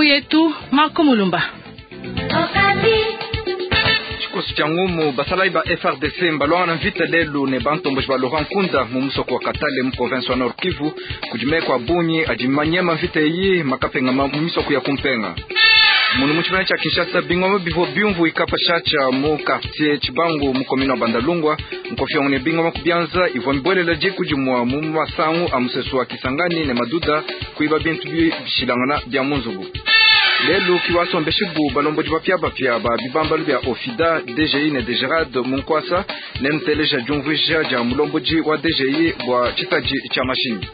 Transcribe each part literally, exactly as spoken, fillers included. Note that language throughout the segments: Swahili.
yetu Marco Mulumba. Chikosi cha ngumu basalai ba F R D C mbalwana vita lelu ne bantombo ba Laurent Nkunda mumuso kwa Katale mu province wa Nord Kivu kujime kwa Bunyi ajimanyema vita yi makapenga mumiso ku ya kumpenga. Munu muchimana cha Kinshasa bingoma bivo biumvu ikapa shacha mu quartier Chibangu mu commune wa Bandalungwa mkofia ngone bingoma kubianza ivo mbwele la je kujumwa mu masangu amusesu wa Kisangani ne maduda kuiba bintu bishilangana bya munzugu. Lelu kiwaso mbeshibu balombo jibapia bapia ba bibamba lubya Ofida D G I ne Degerad Munkwasa nemteleja jumvija ja mulomboji wa D G I wa chitaji cha mashini.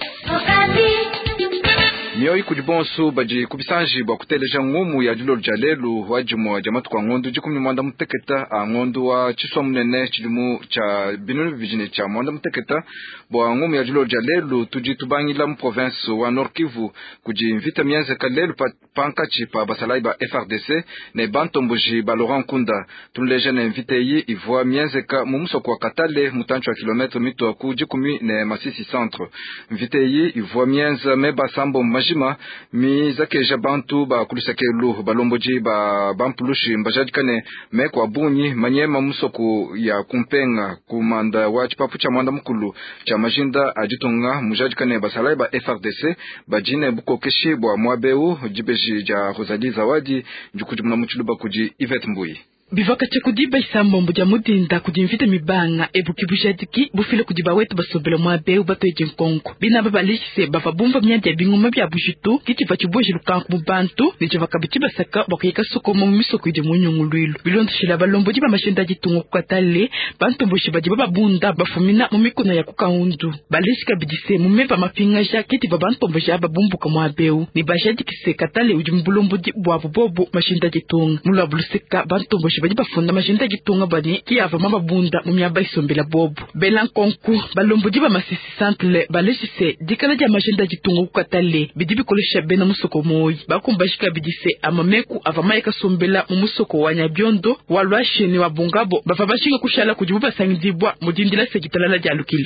Mioi kujibonsu baji kubisanji bwa kuteleja ngumu ya dilolo jalelu wajimu wa jamatu kwa ngondu jikumi mwanda muteketa a ngondu wa chiswa munene chilimu cha binunu vijine cha mwanda muteketa bwa ngumu ya dilolo jalelu tujitubangila mu province wa Nord Kivu kujimvita mienze kalelu pa pankachi pa basalai ba F R D C ne bantomboji ba Laurent Nkunda tunleja ne invite yi ivwa mienze ka mumuso kwa Katale mutancho wa kilometre mito wa kujikumi ne Masisi centre invite yi ivwa mienze meba sambo majima mi zake jabantu ba kulisekelu balomboji ba bampulushi mbajadikane me kwa Bunyi manyema musoko ya kumpenga kumanda wa chipapu cha mwanda mukulu cha majinda ajitonga mujadikane basalai ba F R D C bajine buko keshi bwa mwabeu jibeji ja Rosalie Zawadi njukujumuna muchuluba kuji Yvette Mbuyi. Bivaka chakudiba isambo mbuja mudinda kujimvita mibanga ebuki bujadiki bufile kudiba wetu basobela mwabeu bato ejenkonko bina babalishise bavabumva myandi ya bingoma bya bujitu kiti vachibuji lukanku mubantu nije vakabichi basaka bakuyeka soko mu misoko ide munyungulwilo bilondo shila balombo jiba mashenda jitungo kukatale bantu mboshi bajiba babunda bafumina mu mikono ya kukaundu balishika bidise mumeba mapingasha kiti babantu mboshi ababumbuka mwabeu ni bajadikise katale ujimbulombo bwa bobo mashenda jitungo mulabuluska bantu mboshi baji bafunda majinda gitunga bani kiyava mababunda mu myaba isombela bobo belankonku balomboji ba Masisi centre baleshise dikala ja majinda gitunga kukatale bidi bikolesha bena musoko moyi bakumbashika bidise amameku avamaika sombela mu musoko wa Nyabyondo walwasheni wa Bungabo bafabashika kushala kujibuba sangidibwa mudindila segitalala ja Lukila.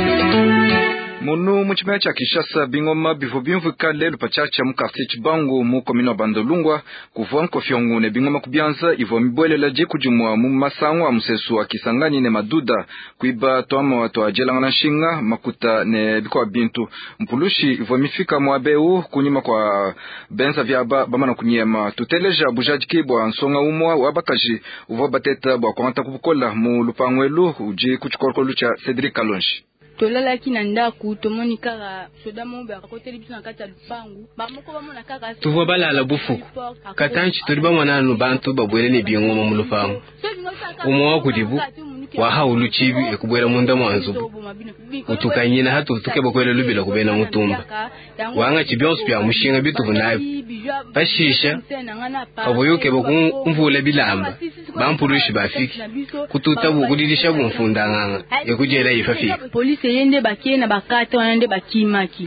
Munu muchimea cha Kinshasa bingoma bivo bimvu kale lupachacha mu quartier Chibangu mu commune wa Bandalungwa kuvwa nkofyongu ne bingoma kubianza ivo mibwele la je kujumwa mu masangu amusesu wa Kisangani ne maduda kuiba toama watu ajelanga na shinga makuta ne biko bintu mpulushi ivo mifika mwabeu kunyima kwa benza vyaba bamana kunyema tuteleja bujadiki bwa nsonga umwa wabakaji uvo bateta bwa kwanta kubukola mu lupangwelu uji kuchikorkolu cha Cedric Kalonji. Tolala kina ndaku tomoni kaka soda mombe akoteli biso na kati ya lupangu bamoko bamona kaka tuvo balala bufuku katanchi toliba mwana no bantu babwele ne bingoma mu lupangu umwa kudibu wa haulu chibi ekubwela munda mwanzu utukanyina hatu utuke bakwele lubila kubena mutumba wanga chibyonso bya mushinga bituvu nabi bashisha aboyoke bokumvula bilamba bampulushi bafiki kututabu kudidisha bumfunda nganga ekujela ifafika police yende bakie na bakate wanende bakimaki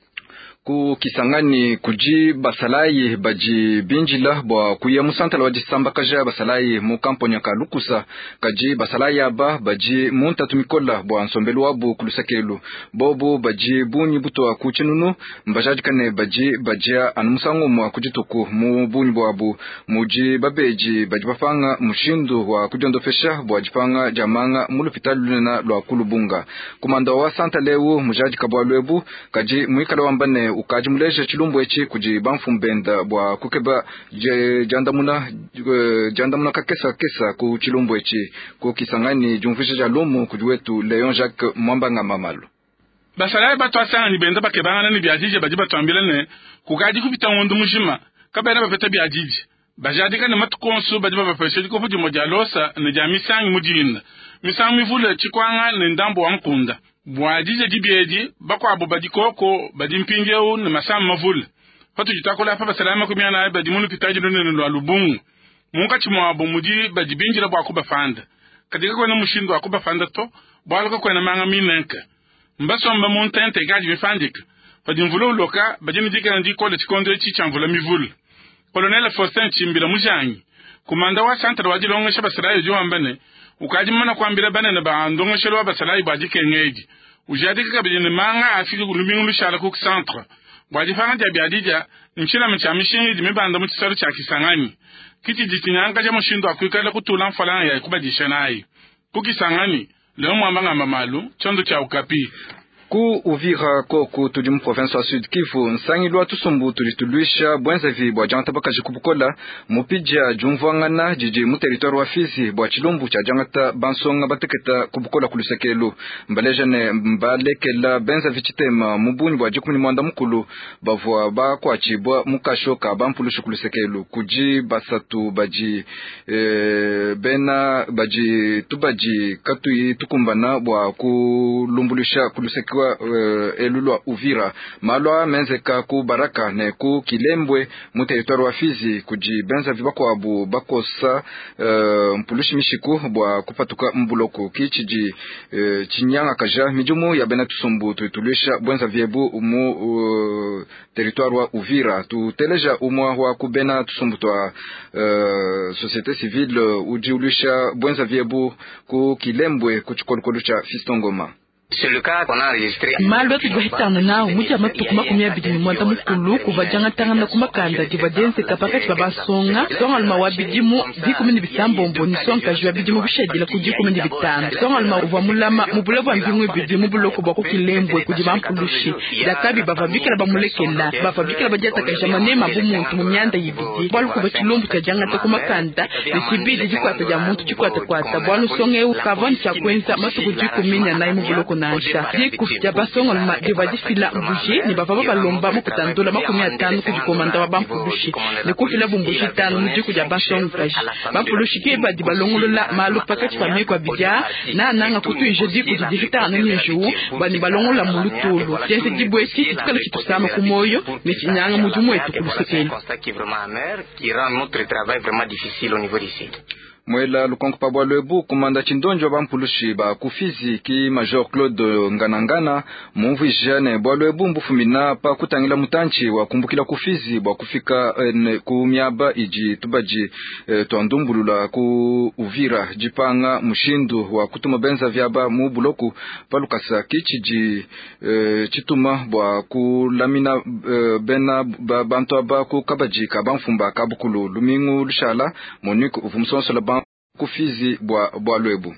ku Kisangani kuji basalai baji binjila bwa kuya musantala waji samba kaja basalai mu kamponya ka lukusa kaji basalai aba baji munta tumikola bwa nsombelu wabu kulusekelu bobu baji bunyi buto wa kuchinunu mbajaji kane baji bajia anumusangu mwa kujituku mu bunyi bwabu muji babeji baji bafanga mushindu wa kujondofesha bwa jipanga jamanga mulupitalu luna lwa kulubunga kumanda wa santa lewu mujaji kabwa lwebu kaji muikala wambane ukaji muleje chilumbu echi kuji bamfumbenda bwa kukeba je jandamuna jandamuna kakesa kesa ku chilumbu echi ku Kisangani jumvisha jalumu kujiwetu Leon Jacques Mwambanga Mamalu basalai bato asanga ni benda bakebanga ni biajije baji batambila ne kukaji kupita ngondu mujima kabena bapeta biajije bajadika ne matukonsu baji bapeshe ko fuji mojalosa ne jamisangi mujinda misangi mivule chikwanga ne ndambo wa Nkunda bwajije dibieji bakwa abo badikoko badimpingeu ne masam mavule fatu jitakola pa basalama kumiana badi munu pitaji no ne lubungu munka chimo abo mudi badibinjira bwa kuba fanda kadika ko na mushindo akuba fanda to bwalaka ko na manga minenka mbasomba montente gaji mifandika fadi mvulo loka badini dika ndi college konde chi chamvula mivule Colonel Faustin Chimbira mujanyi kumanda wa centre wajilonga shabasirayo juambane ukaji mana kwambira bana na ba ndongo shelo basalayi baji kengeji ujadika kabili manga afiki lumingu lushala ku centre bwaji fanga ja biadija nchila mchamishingi jimibanda mchisaru cha Kisangani kiti jitinyanga ja mshindo akwikala kutula mfalana ya kubadisha nayi kukisangani leo mwambanga mamalu chondo cha Ukapi. Ku Uvira koku tudi mu province wa Sud Kivu nsangilwa tusumbu tulitulisha bwenza vi bwa janta baka jikubukola mupija jumvangana jiji mu territoire wa Fizi bwa chilumbu cha jangata bansonga bateketa kubukola kulusekelu mbalejane mbalekela benza vichitema mubuni bwa jikuni mwanda mukulu bavwa ba kwa chibwa mukashoka bampulushu kulusekelu kuji basatu baji e, bena baji tubaji katui tukumbana bwa kulumbulisha kulusekelu Uh, elulwa Uvira malwa menzeka ku Baraka ne ku Kilembwe mu territoire wa Fizi kuji benza vibako abu bakosa uh, mpulushi mishiku bwa kupatuka mbuloko kichiji uh, chinyanga kaja mijumu ya bena tusumbu tuitulisha bwenza vyebu mu uh, territoire wa Uvira tuteleja umwa wa kubena tusumbu twa uh, société civile uh, ujiulisha bwenza vyebu ku Kilembwe kuchikolukolu cha Fistongoma. C'est le cas qu'on a enregistré. Malwa kigwahitana nawo muja matuku makumi abiri ni mwanda mukulu kubajanga tangana kumakanda divadense kapakati babasonga songa luma wabidimu dikumi ni bitambombo ni songa jwa bidimu bishedila kudikumi ni bitano songa luma uva mulama mubulabo ambimwe bidimu buloko bwako Kilembwe kujibampulushi dakabi bavabikila bamulekela bavabikila bajata kajamanema bumuntu mu myanda yibidi bwalu kuba chilumbu tajanga takumakanda nisibidi jikwata ja muntu jikwata kwata bwalu songa eu kavani chakwenza matuku dikumi na nayi mubuloko nansha diku ya basonga luma divadi fila mbuji ni bavaba balomba mukutandola makumi atano kujikomanda wa bampulushi ni kufila bumbuji tano mudiku ya basonga kaji bampulushi keba di balongolola malu pakati pame kwa bidya na nanga kutu ijedi kujidifita anani juu bani balongola mulutulu jense dibweti itukala kitusama kumoyo mechinyanga mujumu etu kulusekeli qui rend notre travail vraiment difficile au niveau d'ici. Mwela lukongo pa bwalwebu kumanda chindonjo bampulushi ba kufizi ki Major Claude Nganangana mumvu jane bwalwebu mbufumina pa kutangila mutanchi wa kumbukila kufizi bwa kufika eh, kumyaba iji tubaji eh, tuandumbulula ku Uvira jipanga mushindu wa kutuma benza vyaba mu buloku palukasa kichiji eh, chituma bwa kulamina eh, bena ba, bantu aba ku kabaji kabamfumba kabukulu lumingu lushala moniku uvumsonso la kufizi bwa bwalwebu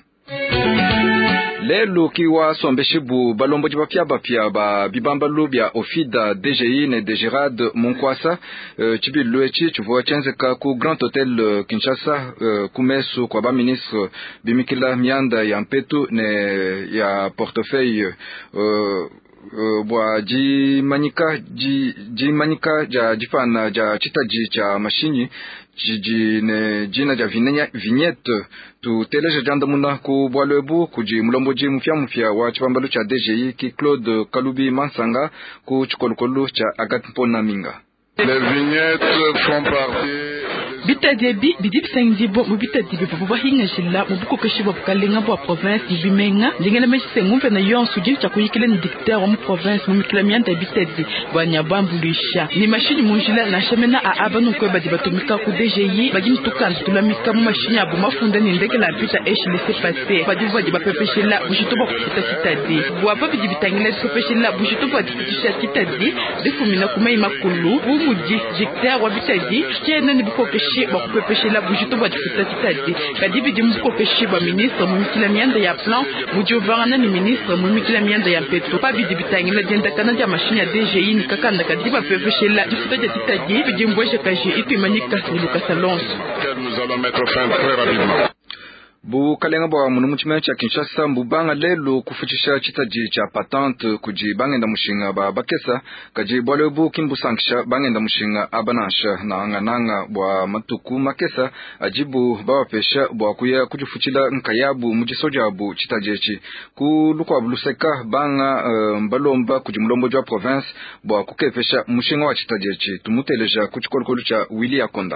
lelo kiwa sombeshibu balomboji bapya bapya ba bibambalu bya Ofida D G I ne Degerad Monkwasa uh, chibilwechi chuvo chenzeka ku Grand Hotel uh, Kinshasa uh, kumesu kwa ba ministre bimikila mianda ya mpetu ne ya portefeuille uh, Uh, bwa jimanyika ji jimanyika ja jifana ja chitaji cha mashini jiji ne jina ja vinenya vignette tu teleja janda muna ku bwalwebu kuji mulomboji mufya mufya wa chipambalu cha D G I ki Claude Kalubi Mansanga ku chikolukolu cha Agathe Mpona Minga. Les vignettes font partie bitadiebi bidip sengibo mu bitadibe babo hinga jilla mu buko keshibo bukalenga bo province dibimenga ndingena mechise ngumpe na yonsu jincha kuyikile ni dictateur mu province mu mikilamianda bitadi banya bambulisha ni mashini munjila na shemena a abanu ko badi batumika ku D G I badi mtukan tulamika mu mashini abo mafunda ni ndeke la pita esh laisser passer badi badi bapepeshela bushito bo kuta kitadi bwa badi bitangila pepeshela bushito badi kutisha kitadi defumina kuma imakulu bu mudi dictateur wa bitadi kena ni buko keshi ba kupepeshela bujito ba difita kitadi kadibi di mbuko keshi ba ministre mu mikila mianda ya plan mujo vana ni ministre mu mikila mianda ya petro pa bidi bitangila denda kana ya machine ya D G I ni kakanda kadiba pepeshela difita kitadi bidi mbweje kaji itu manika siluka salons nous allons mettre fin très rapidement. Bu kalenga bwa munu mchime cha Kinshasa mbubanga lelo kufuchisha chitaji cha patente kuji bangenda mushinga ba bakesa kaji bwalebu kimbu sanksha bangenda mushinga abanasha na ngananga bwa matuku makesa ajibu baba pesha bwa kuya kujifuchila nkayabu mujisojabu chitaji echi kulukwa buluseka banga uh, mbalomba kuji mulombo jwa province bwa kukepesha mushinga wa chitaji echi tumuteleja kuchikolukolu cha Willy Akonda.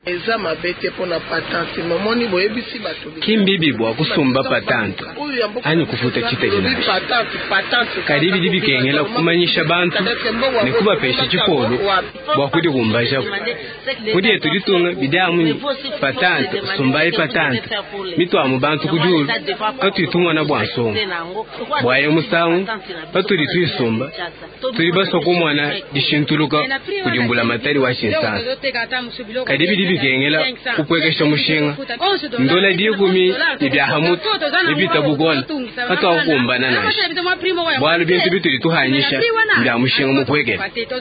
kimbibi bwa kusumba patante ani kufuta chiteje kadibi dibi kengela kumanyisha bantu ne kubapesha chipolo bwa kudi kumbaja kudi etu litunga bidamu patante sumbai patante mitwa mu bantu kujulu atuitumwa na bwansongo bwaye musangu patuli tuisumba tuli basoko mwana dishintuluka kudimbula matari wa shinsansa kadibi dibi kengela kupwekesha mushinga ndola diegumi ibyahamutu ibitabugona atwa kumbana nashi bwalu bintu bituli tuhanyisha bya mushinga mupweke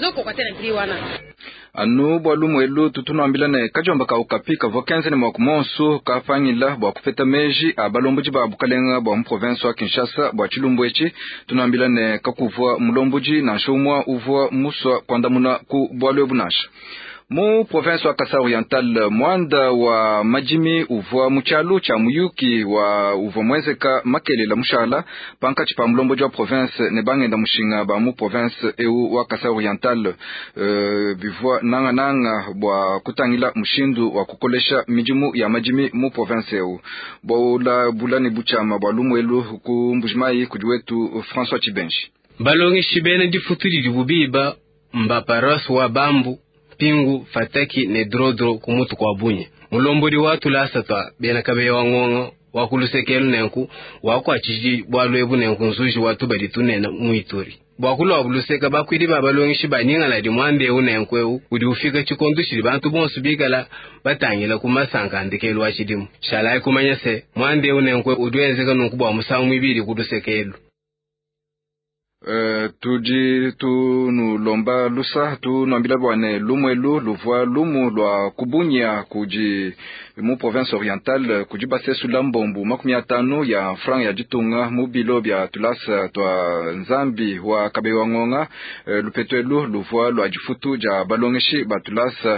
anu bwalu mwelu tutunambila ne kajomba ka ukapika vokenze ne mwakumonsu kafanyila bwa kufeta meji abalombuji ba bukalenga bwa province wa Kinshasa bwa chilumbwechi tunambila ne kakuvwa mulombuji na shomwa uvwa muswa kwandamuna ku bwalu ebunasha mu province wa Kasai Oriental mwanda wa majimi uvwa muchalu cha muyuki wa uvwa mwezeka makele la mushala panka chipa mlombo jwa province ne bangenda mushinga ba mu province eu wa Kasai Oriental uh, bivwa nanga nanga bwa kutangila mushindu wa kukolesha mijimu ya majimi mu province eu bwa bulani buchama bwa lumwelu kumbujimai kujuwetu François Chibenji balongi shibene difuturi dibubiba mbaparas wa bambu pingu fataki ne drodro kumutu kwa bunye mulombori watu lasatwa bena kabe wangongo wakulusekelu nenku wakwa chiji bwalo ebu nenku nzuji watu baditunena muituri bwakulo wabuluseka bakwiri babalongishi baninga la dimwande unenkweu udi ufika chikondushiri bantu bonsu bigala batangila kumasanga andikelu wa chidimu shalai kumanyase mwande unenkwe udwenzeka nunkubwa musangu mibiri kudusekelu. Uh, tuji tu nu lomba lusa tu nambila bwane lumwelu luvwa lumu lwa kubunya kuji mu province orientale kuji base sulambombu makumi atano ya franc ya jitunga mu bilo bya tulasa twa nzambi wa kabewa ngonga uh, lupetwelu luvwa lwa jifutu ja balongeshi batulasa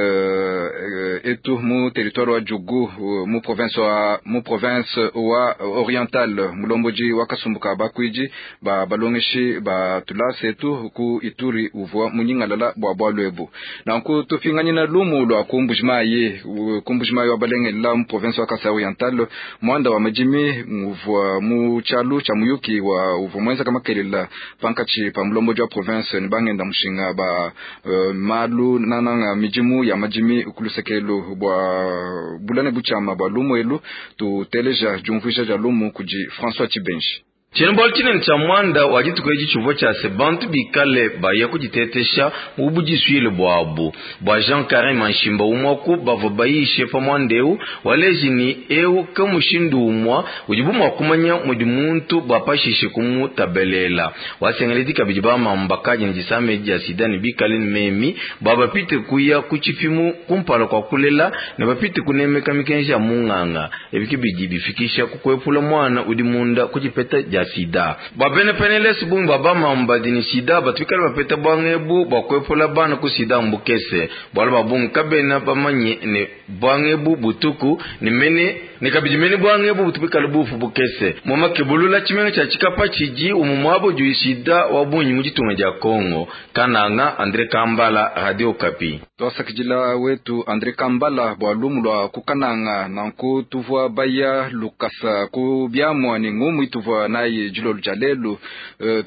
uh, etu mu territoire wa Jugu uh, mu province wa mu province wa orientale mulomboji wakasumbuka bakwiji ba balongeshi ba tulase tu ku Ituri uvwa munyingalala bwa bwalwebu na ku tufinganye na lumu lwa kumbujimaye kumbujimaye wa balenge la mu province wa Kasai Oriental mwanda wa majimi uvwa mu chalu cha muyuki wa uvwa mwenza kama kelela pankachi pa mlombo wa province ni bangenda mushinga ba uh, malu nananga mijimu ya majimi ukulusekelo bwa bulane buchama bwa lumu elu tu teleja jumvisha ja lumu kuji François Chibenji Chenbol chinen cha mwanda wajituko eji chuvo cha se bantu bikale ba ya kujitetesha ubuji suile bwabu bwa Jean Karim Manshimba umwaku bavo bayishe pa mwandeu walejini eu kamushindu umwa ujibumwa kumanya mudi muntu bapashishe kumu tabelela wasengeleti kabijiba mambakaji njisame eji ya sidani bikale memi baba pite kuya kuchifimu kumpala kwa kulela na bapite kunemeka mikenja munganga ebikibiji bifikisha kukwepula mwana udimunda kujipeta sida babene penele sibungu babama mbadini sida batwikala bapeta bwangebu bakwepola bana ku sida mbukese bwala babungu kabena bamanye ne bwangebu butuku ni mene ne kabijimene bwangebu butubikala bufu bukese mama kebulula chimenga cha chikapa chiji umumwabo ju sida wabunyi mujitunga ja Kongo kananga Andre Kambala Radio Kapi twasakijila wetu Andre Kambala bwalumu lwa kukananga nanku tuvwa baya lukasa ku byamwa ni ngumu ituvwa naye jilo jalelu uh,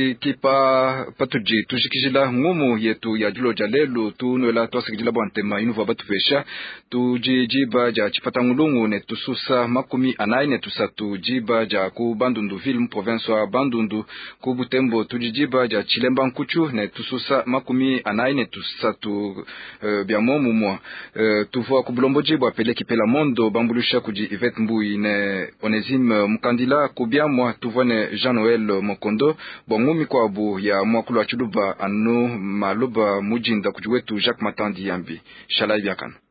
tuikipa patuji tushikijila ngumu yetu ya jilo jalelu tunwela twasakijila bwantema inuva batufesha tujijiba ja chipata ngulungu ne tususa makumi anayi ne tusatu jiba ja ku Bandundu ville mu province wa Bandundu ku Butembo tujijiba ja Chilemba nkuchu ne tususa makumi anayi ne tusatu uh, bya momu mwa uh, tuvwa ku Bulomboji bwa peleki pela mondo bambulusha kuji Yvette Mbui ne Onesime mukandila kubyamwa tuvone Jean-Noël Mokondo bongumi kwa bu ya mwakulu wa chuluba anu maluba mujinda kujuwetu Jacques Matandi yambi shalai byakana.